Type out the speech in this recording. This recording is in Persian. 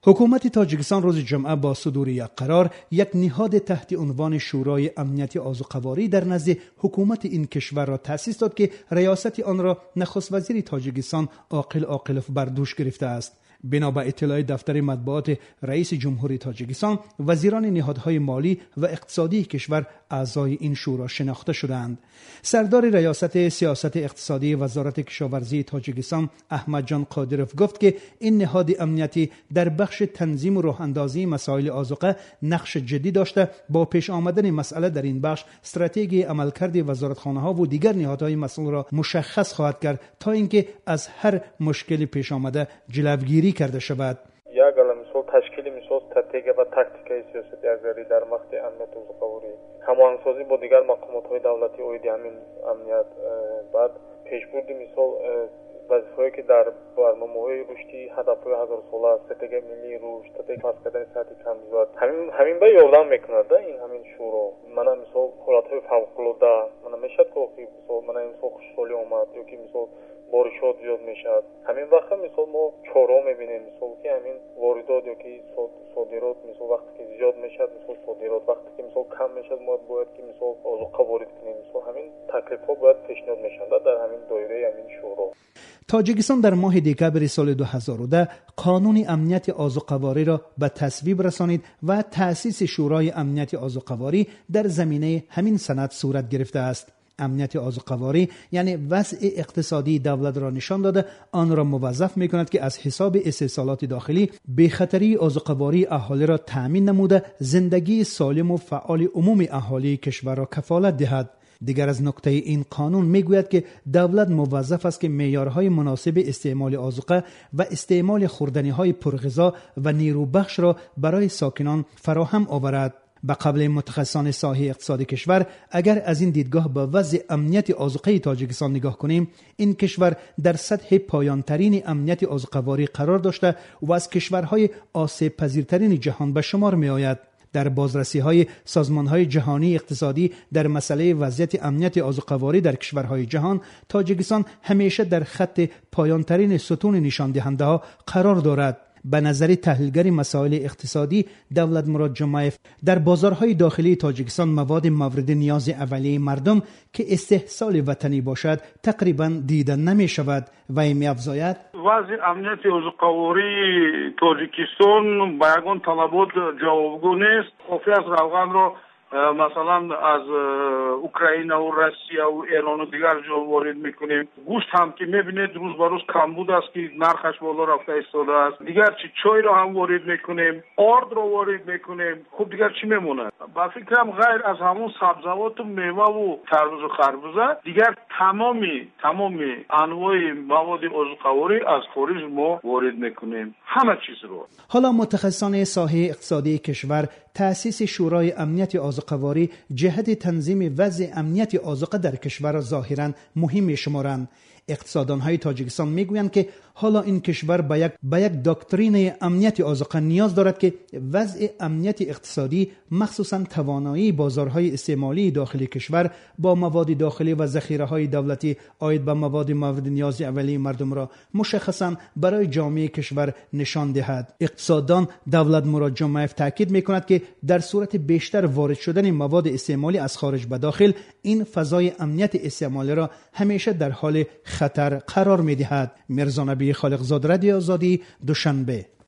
حکومت تاجیکستان روز جمعه با صدور یک قرار یک نهاد تحت عنوان شورای امنیت آذوقواری در نزد حکومت این کشور را تأسیس داد که ریاست آن را نخست وزیر تاجیکستان عاقل عاقلوف بر دوش گرفته است. بنا به اطلاع دفتر مطبوعات رئیس جمهوری تاجیکستان، وزیران نهادهای مالی و اقتصادی کشور اعضای این شورا شناخته شدند. سردار ریاست سیاست اقتصادی وزارت کشاورزی تاجیکستان احمد جان قادروف گفت که این نهاد امنیتی در بخش تنظیم و راه اندازی مسائل آذوقه نقش جدی داشته با پیش آمدن مسئله در این بخش استراتژی عملکرد وزارتخانه‌ها و دیگر نهادهای مسئول را مشخص خواهد کرد تا اینکه از هر مشکلی پیش آمده جلوگیری کرده شود. یک مثال تشکیل مثال استراتژی و تاکتیکای سیاست ارزیابی در مقطع امنیت آذوقواری، هماهنگسازی با دیگر مقامات دولتی اوید همین امنیت، بعد پیشبرد مثال وظیفه‌ای که در برنامه‌های رشدی هدف‌های 1000 ساله استراتژی ملی رشد، استراتژی کسب کردن سطح کمزور همین به یاردن میکنه ده این همین شورا. من مثال حالت‌های فوق‌العاده من میشد که مثال من مثال خوشحالی اومد یا که مثال بارشات زیاد میشد، همین وقت مثال ما چهارم میبینیم مثال که همین واردات یا که صادرات مثال وقتی که زیاد میشد مثال صادرات وقتی که مثال کم میشد ما باید که مثال آذوقه وارد کنیم، مثال همین تکلیف‌ها باید پیشنهاد میشن در همین دایره همین شورا. تاجیکستان در ماه دکبر سال 2010 قانون امنیت آذوقواری را به تصویب رسانید و تأسیس شورای امنیت آذوقواری در زمینه همین سند صورت گرفته است. امنیت آذوقواری یعنی وضع اقتصادی دولت را نشان داده آن را موظف می‌کند که از حساب استحصالات داخلی به خطری آذوقواری اهالی را تأمین نموده زندگی سالم و فعال عمومی اهالی کشور را کفالت دهد. دیگر از نکته این قانون میگوید که دولت موظف است که معیارهای مناسب استعمال آذوقه و استعمال خوردنی‌های پرغذا و نیروبخش را برای ساکنان فراهم آورد. به قبل متخصصان ساحه اقتصاد کشور، اگر از این دیدگاه به وضع امنیت آذوقه تاجیکستان نگاه کنیم، این کشور در سطح پایانترین امنیت آذوقواری قرار داشته و از کشورهای آسیب پذیرترین جهان به شمار می آید. در بازرسی‌های سازمان‌های جهانی اقتصادی در مسئله وضعیت امنیت آذوقواری در کشورهای جهان، تاجیکستان همیشه در خط پایانترین ستون نشان دهنده‌ها قرار دارد. به نظر تحلیلگر مسائل اقتصادی دولت مراد جمایف، در بازارهای داخلی تاجیکستان مواد مورد نیاز اولیه مردم که استحصال وطنی باشد تقریبا دیده نمی شود و می افزاید وضع امنیت آذوقواری تاجیکستان با یگان طلبات جوابگو نیست. کافی است روغن را مثلا از اوکراین و روسیه و ایران و دیگر جا وارد میکنیم. گوشت هم که میبینید روز به روز کمبود است که نرخش بالا رفته ایستاده است. دیگر چای را هم وارد میکنیم، آرد را وارد میکنیم. خب دیگر چی میمونه؟ با فکرم غیر از همون سبزوات و میوه و تربوز و خربوزه دیگر تمامی انواع مواد آذوقواری از خارج ما وارد میکنیم، همه چیز رو. حالا متخصصان ساحه اقتصادی کشور تأسیس شورای امنیت آذوقواری جهت تنظیم وضع امنیت آذوقه در کشور را ظاهراً مهم شمارند. اقتصاددان‌های تاجیکستان میگویند که حالا این کشور به یک داکترین امنیت آذوقه نیاز دارد که وضع امنیت اقتصادی مخصوصاً توانایی بازارهای استعمالی داخلی کشور با مواد داخلی و ذخیره‌های دولتی عاید به مواد مورد نیاز اولیه مردم را مشخصاً برای جامعه کشور نشان دهد. اقتصاددان دولت مراد جمایف تاکید میکند که در صورت بیشتر وارد شدن مواد استعمالی از خارج به داخل، این فضای امنیت استعمالی را همیشه در حال خطر قرار می‌دهد. مرزا نبی خالقزاد، رادیو آزادی، دوشنبه.